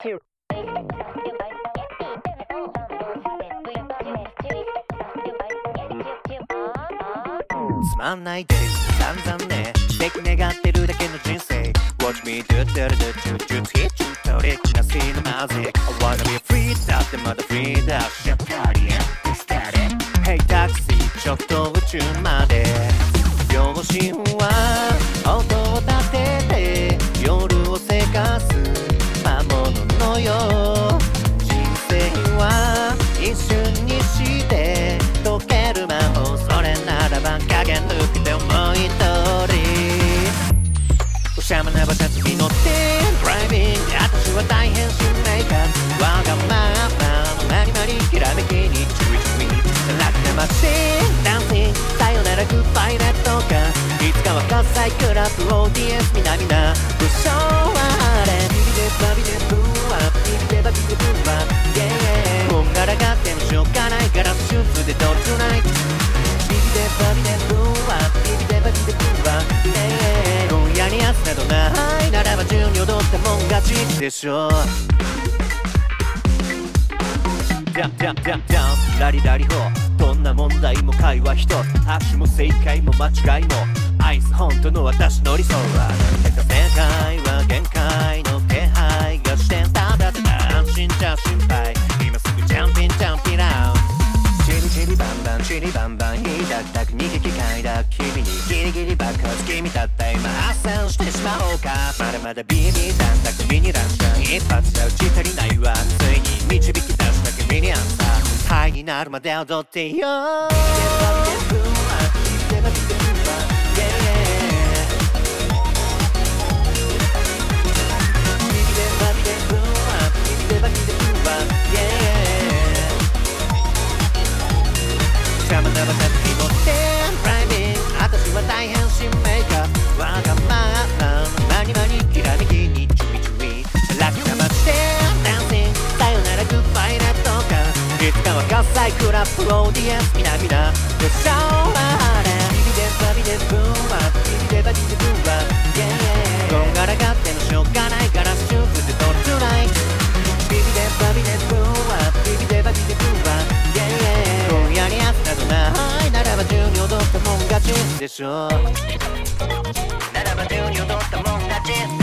つまんないデイズ散々ね素敵願ってるだけの人生 Watch me do do do do do do hit you トリックなシーンのマジック I wanna be free だってまだフリーだ Shut party and started Hey タクシーちょっと宇宙まで両親は音を立てて夜をせかす魔物のよ人生は一瞬にして溶ける魔法それならば加減抜けて思い通りおしゃれな場所に乗ってドライビング私は大変使命感わがままのまにまにきらめきに注意注意楽なマシンダンシングさよならグッバイレッドかいつかは喝采クラブ ODS みなみな不詳はあれビビデバビデブーアビビデバビデブーアこんがらがってもしょうがないガラスシューズでドルトナイトビビデバビデブーアビビデバビデブーア今夜に明日などないならば順に踊ってもん勝ちでしょうダンダンダンダンラリラリホどんな問題も会話一つ悪も正解も間違いもアイス本当の私の理想は世界は限界の気配がしてただただ安心じゃ心配今すぐジャンピンジャンピンラウンチリチリバンバンチリバンバン火だったく逃げ機械だ君にギリギリ爆発君だった今発散してしまおうかまだまだビビだんだ君にラッシャー一発じゃ打ち足りないわついに導き出した君にアンサーハイになるまで踊ってよシャマナバタに乗ってドライビング私は大変使命感わがままのまにまにきらめきに注意注意楽な街でダンシングさよならグッバイレッドかいつかは喝采クラブ ODS みなみなでしょうあれビビデバビデブーアビビデバビデブーアこんがらがってもしょうがないガラスシューズでドルトナイトビビデバビデブーアビビデバビデブーア今夜に明日などないならば順に踊ったもん勝ちでしょならば順に踊ったもん勝ち